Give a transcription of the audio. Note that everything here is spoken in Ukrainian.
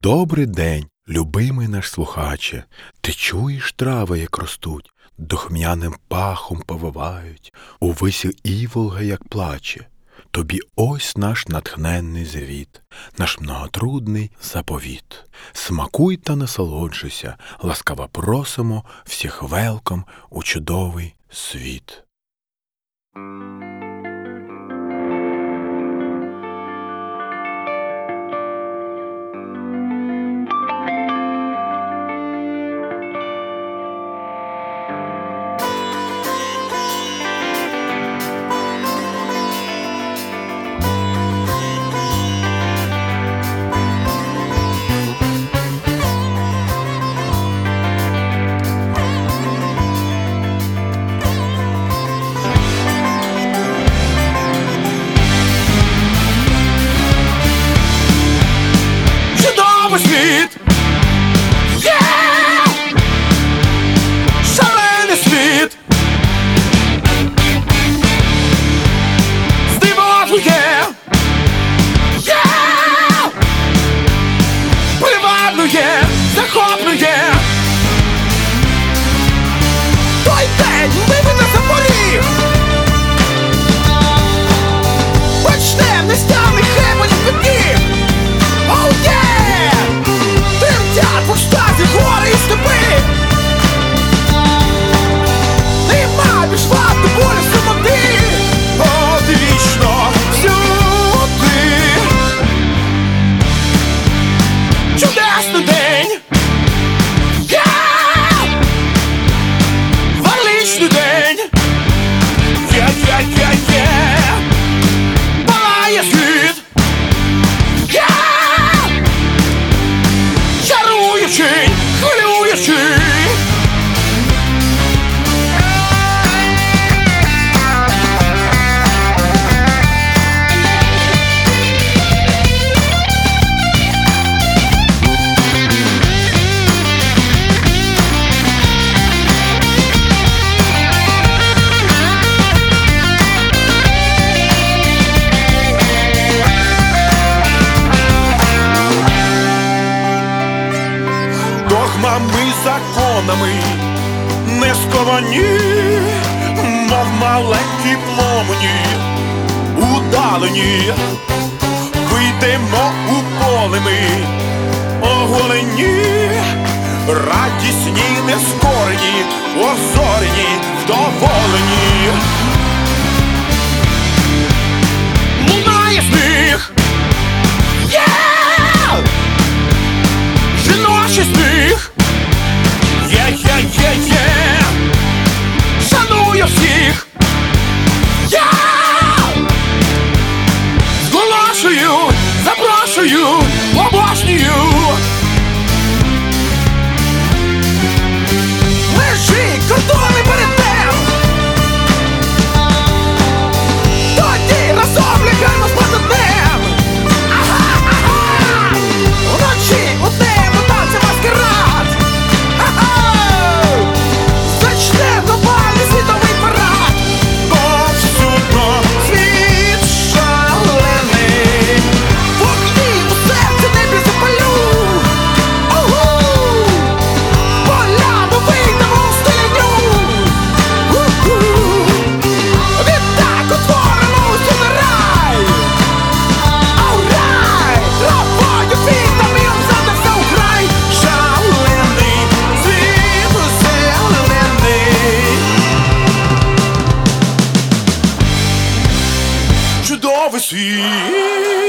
Добрий день, любимий наш слухаче. Ти чуєш трави, як ростуть, духмяним пахом повивають, у висі іволга, як плаче. Тобі ось наш натхненний звіт, наш многотрудний заповіт. Смакуй та насолоджуйся, ласкаво просимо всіх велком у чудовий світ. Світ! Шалений світ! Здивовує! Приваблює! Захоплює! Той день виведе за поріг! Почнем нестяних хемонів підніг! Оу є! В екстазі гори і степи! Нема між вами болю самоти! Одвічно всюди! Чудесний день! Величний день! Палає світ! Хвилюючий! Догмами, законами не сковані, мов маленькі пломені, удалені. Вийдемо у поле ми, оголені, радісні, нескорені, озорені, вдоволені. Лунає сміх! Жіночий сміх! Шаную всіх! Зголошую, запрошую, обожнюю! Межі, кордони перейдем! Тоді разом лягаємо з днем! Ага! Вночі у небо танця маскарад! Зачне глобальний світовий парад! Повсюдно світ шалений! Вогні у серці небі запалю! Поляну вийдемо в стеляню! Відтак утворимо усю на рай! Рай! Травою, квітами обзадався у край! Шалений світ зелений! Чудовий світ!